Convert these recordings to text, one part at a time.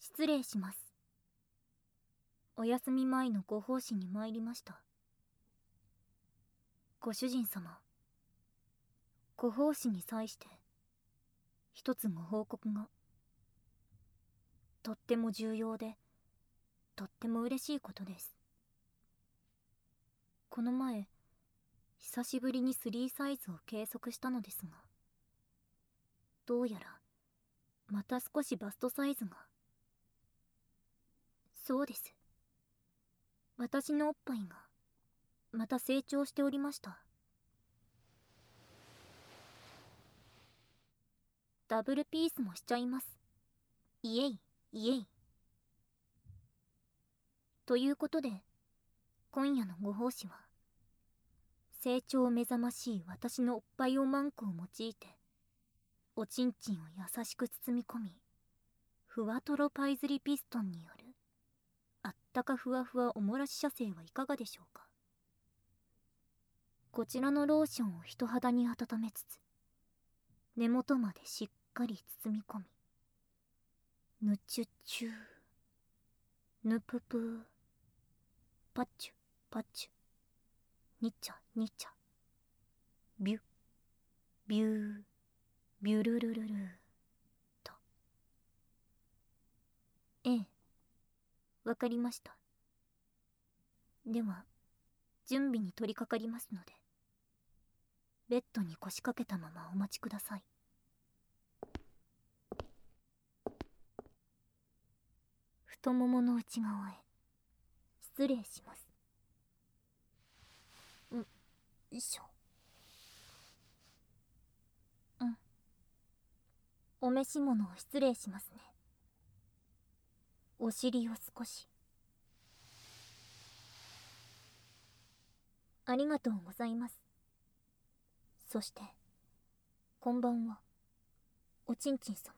失礼します。お休み前のご奉仕に参りました。ご主人様、ご奉仕に際して一つご報告が。とっても重要で、とっても嬉しいことです。この前、久しぶりに3サイズを計測したのですが、どうやらまた少しバストサイズが。そうです。私のおっぱいがまた成長しておりました。ダブルピースもしちゃいます。イエイイエイ。ということで、今夜のご奉仕は成長目覚ましい私のおっぱいおまんこを用いて、おちんちんを優しく包み込み、ふわとろパイズリピストンによるあったかふわふわおもらし射精はいかがでしょうか。こちらのローションを人肌に温めつつ、根元までしっかり包み込み、ぬちゅちゅー、ぬぷぷー、パッチュパッチュ、にちゃにちゃ、ビュビュー、ビュルルルルーと。ええ、わかりました。では準備に取り掛かりますので、ベッドに腰掛けたままお待ちください。太ももの内側へ失礼します。よいしょ。お召し物を失礼しますね。お尻を少し。ありがとうございます。そしてこんばんは、おちんちん様。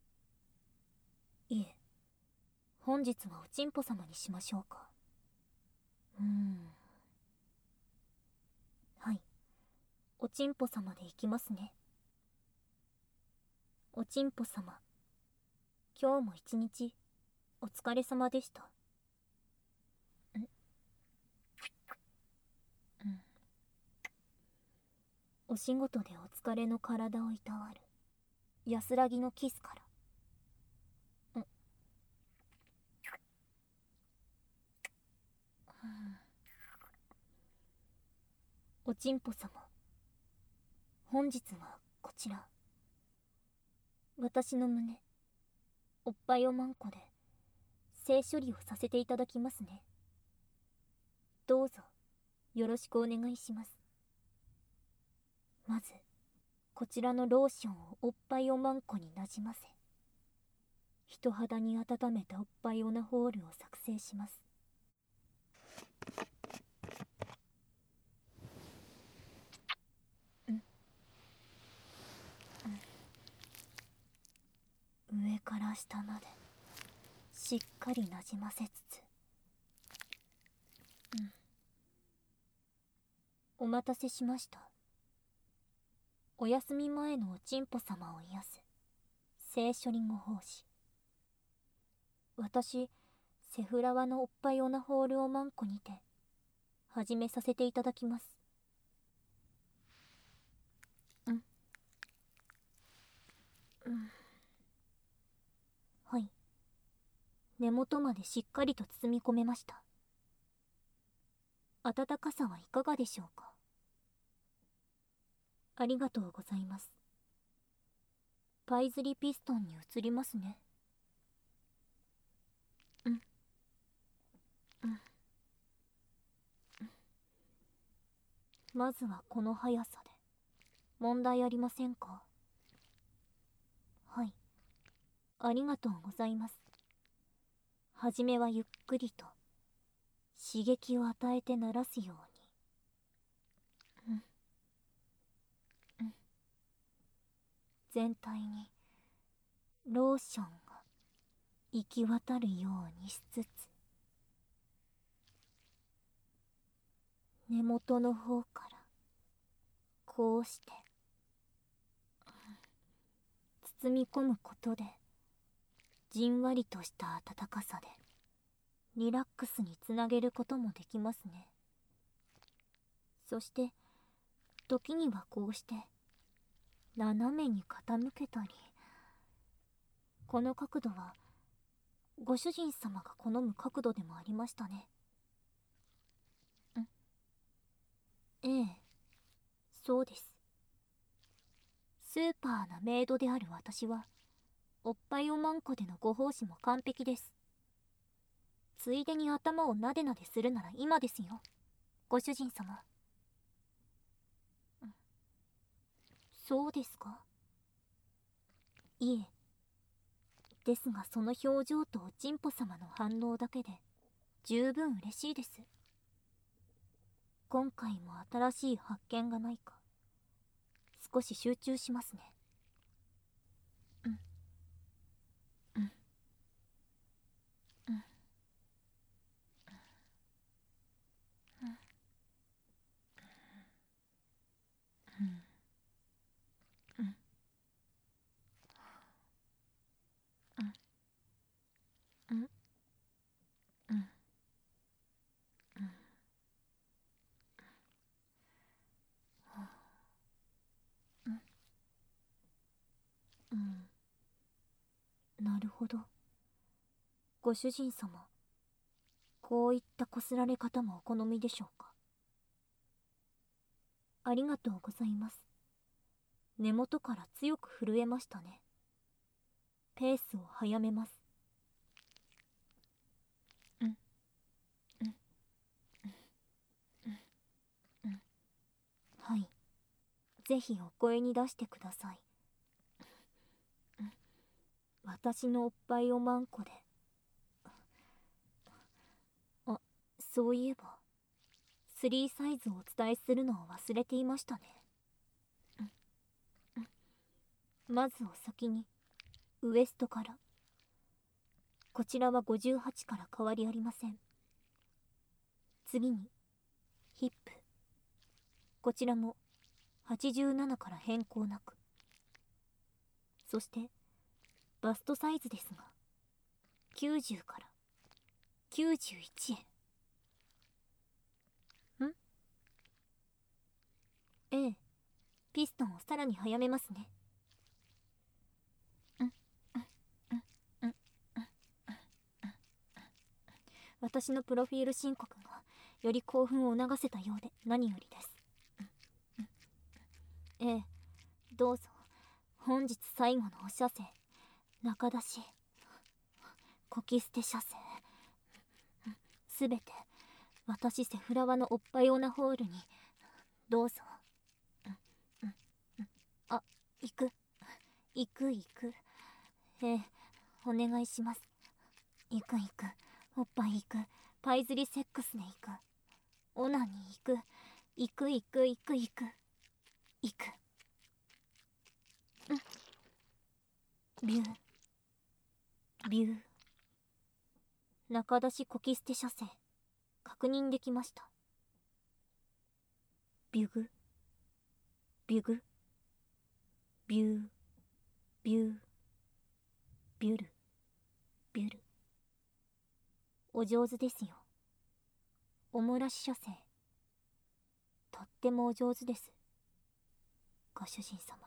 いえ、本日はおちんぽ様にしましょうか。はい、おちんぽ様でいきますね。おちんぽ様、今日も一日お疲れ様でした。お仕事でお疲れの体をいたわる安らぎのキスから。おちんぽ様、本日はこちら、私の胸、おっぱいおまんこで性処理をさせていただきますね。どうぞよろしくお願いします。まずこちらのローションをおっぱいおまんこになじませ、人肌に温めたおっぱいオナホールを作成します。上から下までしっかりなじませつつ、お待たせしました。お休み前のおちんぽ様を癒す性処理後奉仕。私セフラワのおっぱいオナホールをマンコにて始めさせていただきます。はい、根元までしっかりと包み込めました。温かさはいかがでしょうか。ありがとうございます。パイズリピストンに移りますね。まずはこの速さで問題ありませんか。はい、ありがとうございます。はじめはゆっくりと刺激を与えて鳴らすように。全体にローションが行き渡るようにしつつ、根元の方からこうして包み込むことでじんわりとした温かさでリラックスにつなげることもできますね。そして時にはこうして斜めに傾けたり、この角度はご主人様が好む角度でもありましたね。ええ、そうです。スーパーなメイドである私はおっぱいおまんこでのご奉仕も完璧です。ついでに頭をなでなでするなら今ですよ、ご主人様。そうですか。いえ、ですがその表情とおちんぽ様の反応だけで十分嬉しいです。今回も新しい発見がないか少し集中しますね。うんうんうんうんうんうんうんうんうん。なるほど。ご主人様、こういったこすられ方もお好みでしょうか。ありがとうございます。根元から強く震えましたね。ペースを早めます。うんうんうんはい。ぜひお声に出してください。私のおっぱいおまんこで。あ、そういえば3サイズをお伝えするのを忘れていましたね。まずお先にウエストから。こちらは58から変わりありません。次にヒップ。こちらも87から変更なく。そしてバストサイズですが90から91へ。ええ、ピストンをさらに早めますね。私のプロフィール申告がより興奮を促せたようで何よりです。ええ、どうぞ。本日最後のお射精、中出し、こき捨て射精、すべて私セフラワのおっぱいオナホールにどうぞ。あ、行く行く行く。ええ、お願いします。行く行く、おっぱい行く、パイズリセックスで行く、オナに行く、行く行く行く行く行く。ビュービュー。中出しこき捨て射精確認できました。ビュグビュグビュービュービュルビュル。お上手ですよ。おもらし射精とってもお上手です、ご主人様。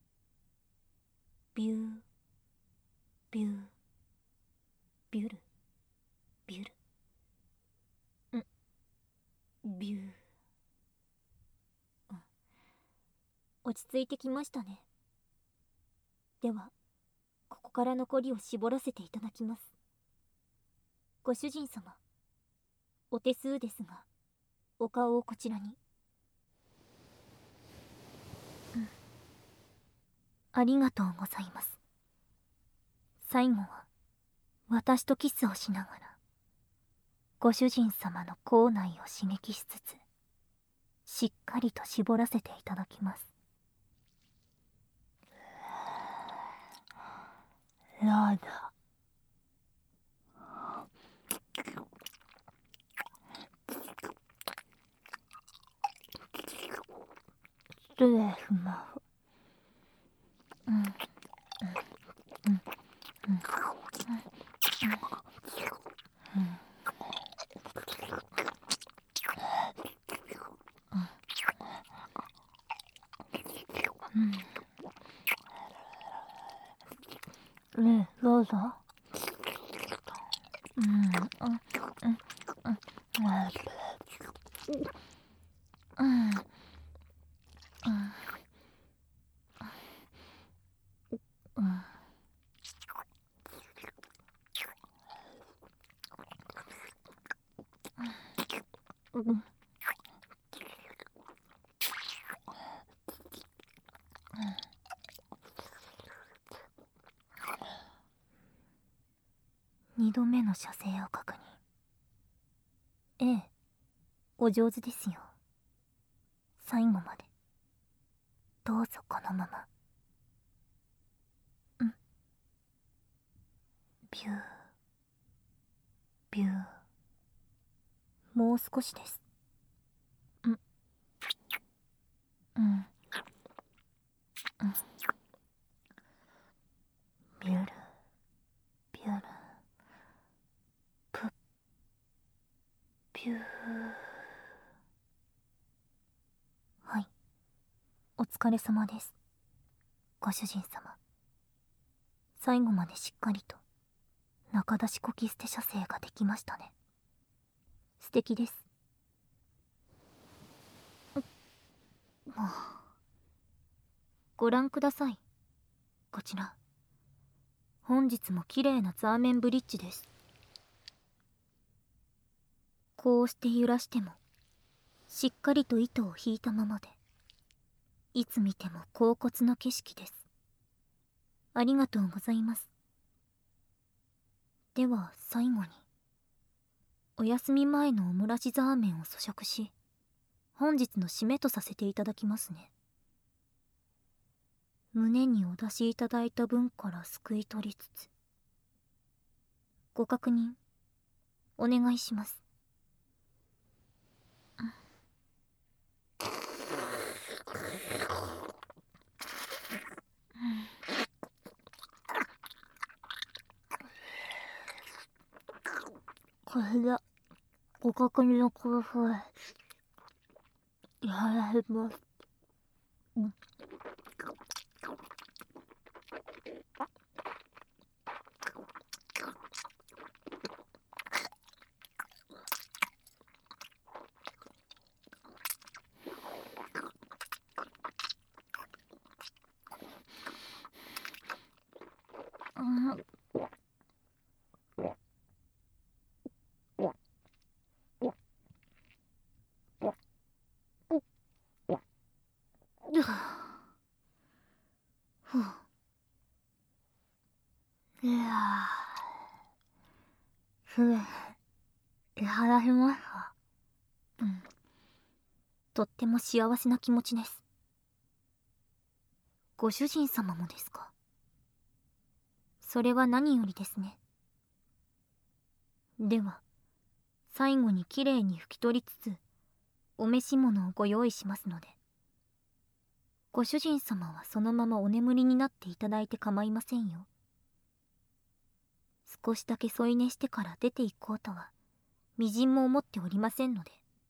ビュービュービュルビュル。ビュー。落ち着いてきましたね。ではここから残りを絞らせていただきます。ご主人様、お手数ですがお顔をこちらに。ありがとうございます。最後は私とキスをしながらご主人様の口内を刺激しつつしっかりと絞らせていただきます。ラーダ、ルエフマフ。 どうぞ。2度目の射精を確認。ええ、お上手ですよ。最後までどうぞこのまま。ビュービュー、もう少しです。ビュルビュル、プッ、ビュー。はい、お疲れ様です、ご主人様。最後までしっかりと中出しこき捨て射精ができましたね。素敵です。ご覧ください。こちら本日も綺麗なザーメンブリッジです。こうして揺らしてもしっかりと糸を引いたままで、いつ見ても恍惚の景色です。ありがとうございます。では最後にお休み前のオムラジザーメンを咀嚼し、本日の締めとさせていただきますね。胸にお出しいただいた分からすくい取りつつ、ご確認お願いします。これでご確認のください。やられます。いやすべていただきました。とっても幸せな気持ちです。ご主人様もですか。それは何よりですね。では最後にきれいに拭き取りつつお召し物をご用意しますので、ご主人様はそのままお眠りになっていただいて構いませんよ。少しだけ添い寝してから出て行こうとはみじんも思っておりませんので。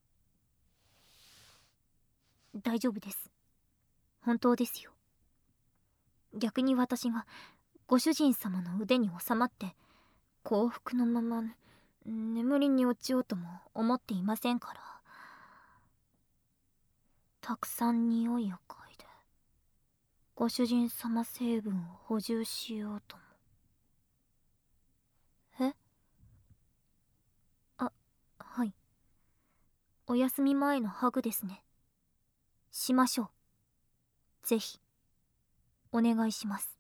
大丈夫です。本当ですよ。逆に私がご主人様の腕に収まって幸福のまま眠りに落ちようとも思っていませんから。たくさん匂いを嗅いでご主人様成分を補充しようとも。はい、お休み前のハグですね。しましょう。ぜひお願いします。